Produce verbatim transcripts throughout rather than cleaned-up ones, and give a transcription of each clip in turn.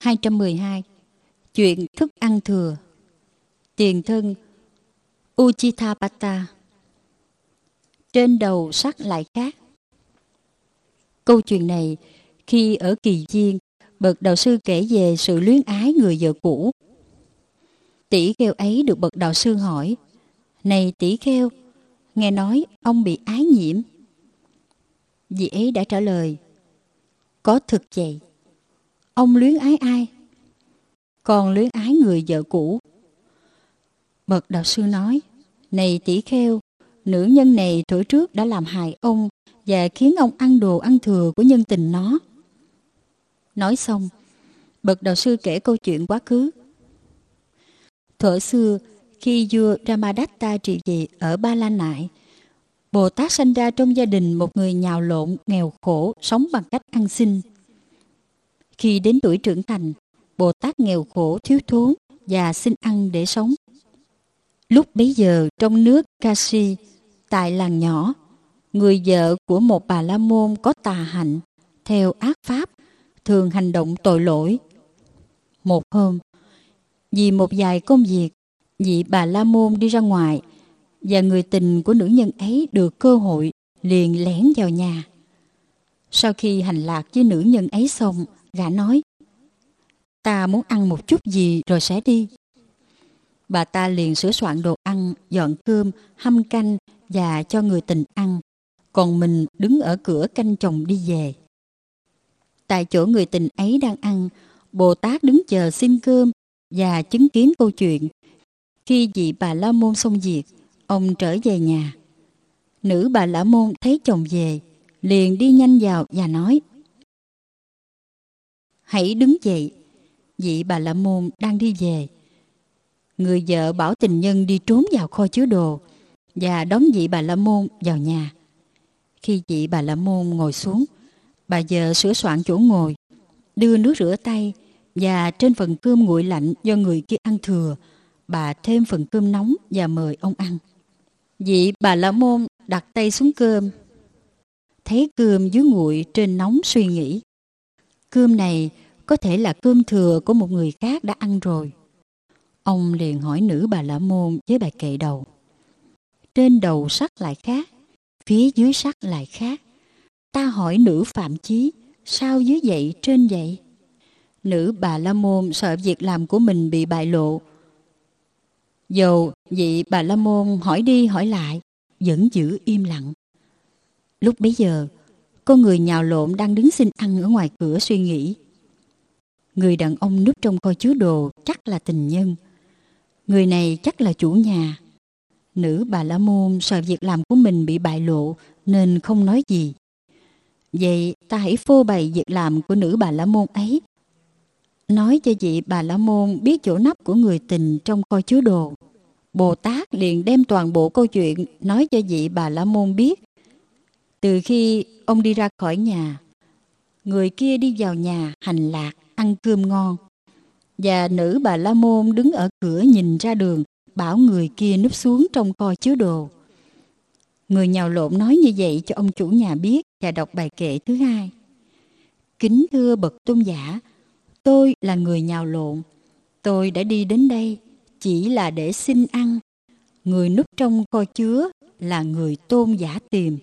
hai trăm mười hai. Chuyện thức ăn thừa. Tiền thân Ujjithapata. Trên đầu sắt lại khác. Câu chuyện này khi ở Kỳ Viên, bậc đạo sư kể về sự luyến ái người vợ cũ. Tỷ kheo ấy được bậc đạo sư hỏi: "Này tỷ kheo, nghe nói ông bị ái nhiễm." Vị ấy đã trả lời: "Có thực vậy." "Ông luyến ái ai?" "Con luyến ái người vợ cũ." Bậc đạo sư nói: "Này tỷ kheo, nữ nhân này thuở trước đã làm hại ông và khiến ông ăn đồ ăn thừa của nhân tình nó." Nói xong, bậc đạo sư kể câu chuyện quá khứ. Thuở xưa, khi vua Ramadatta trị vì ở Ba La Nại, Bồ Tát sanh ra trong gia đình một người nhào lộn, nghèo khổ, sống bằng cách ăn xin. Khi đến tuổi trưởng thành, Bồ Tát nghèo khổ, thiếu thốn và xin ăn để sống. Lúc bấy giờ trong nước Kashi, tại làng nhỏ, người vợ của một bà la môn có tà hạnh, theo ác pháp, thường hành động tội lỗi. Một hôm, vì một vài công việc, vị bà la môn đi ra ngoài và người tình của nữ nhân ấy được cơ hội liền lẻn vào nhà. Sau khi hành lạc với nữ nhân ấy xong, gã nói: "Ta muốn ăn một chút gì rồi sẽ đi." Bà ta liền sửa soạn đồ ăn, dọn cơm, hâm canh và cho người tình ăn, còn mình đứng ở cửa canh chồng đi về. Tại chỗ người tình ấy đang ăn, Bồ Tát đứng chờ xin cơm và chứng kiến câu chuyện. Khi vị bà la môn xong việc, ông trở về nhà. Nữ bà la môn thấy chồng về, liền đi nhanh vào và nói: "Hãy đứng dậy." Vị bà la môn đang đi về. Người vợ bảo tình nhân đi trốn vào kho chứa đồ và đón vị bà la môn vào nhà. Khi vị bà la môn ngồi xuống, bà vợ sửa soạn chỗ ngồi, đưa nước rửa tay, và trên phần cơm nguội lạnh do người kia ăn thừa, bà thêm phần cơm nóng và mời ông ăn. Vị bà la môn đặt tay xuống cơm, thấy cơm dưới nguội trên nóng, suy nghĩ: cơm này có thể là cơm thừa của một người khác đã ăn rồi. Ông liền hỏi nữ bà la môn với bài kệ đầu: "Trên đầu sắt lại khác, phía dưới sắt lại khác. Ta hỏi nữ phạm chí, sao dưới vậy trên vậy?" Nữ bà la môn sợ việc làm của mình bị bại lộ. Dầu vị bà la môn hỏi đi hỏi lại, vẫn giữ im lặng. Lúc bấy giờ, có người nhào lộn đang đứng xin ăn ở ngoài cửa suy nghĩ: người đàn ông núp trong kho chứa đồ chắc là tình nhân. Người này chắc là chủ nhà. Nữ bà la môn sợ việc làm của mình bị bại lộ nên không nói gì. Vậy ta hãy phô bày việc làm của nữ bà la môn ấy, nói cho vị bà la môn biết chỗ nấp của người tình trong kho chứa đồ. Bồ Tát liền đem toàn bộ câu chuyện nói cho vị bà la môn biết. Từ khi ông đi ra khỏi nhà, người kia đi vào nhà hành lạc, ăn cơm ngon, và nữ bà la môn đứng ở cửa nhìn ra đường, bảo người kia núp xuống trong kho chứa đồ. Người nhào lộn nói như vậy cho ông chủ nhà biết và đọc bài kệ thứ hai: "Kính thưa bậc tôn giả, tôi là người nhào lộn. Tôi đã đi đến đây chỉ là để xin ăn. Người núp trong kho chứa là người tôn giả tìm."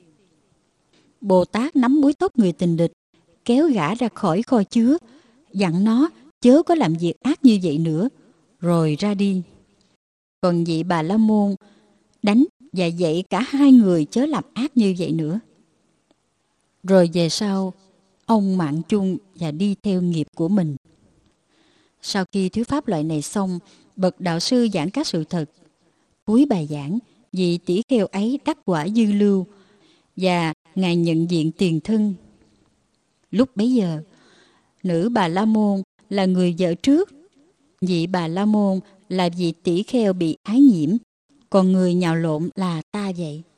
Bồ Tát nắm búi tóc người tình địch, kéo gã ra khỏi kho chứa, dặn nó chớ có làm việc ác như vậy nữa, rồi ra đi. Còn vị bà la môn đánh và dạy cả hai người chớ làm ác như vậy nữa. Rồi về sau, ông mạng chung và đi theo nghiệp của mình. Sau khi thuyết pháp loại này xong, bậc đạo sư giảng các sự thật. Cuối bài giảng, vị tỷ kheo ấy đắc quả dư lưu và ngài nhận diện tiền thân. Lúc bấy giờ, nữ bà la môn là người vợ trước, vị bà la môn là vị tỷ kheo bị ái nhiễm, còn người nhào lộn là ta vậy.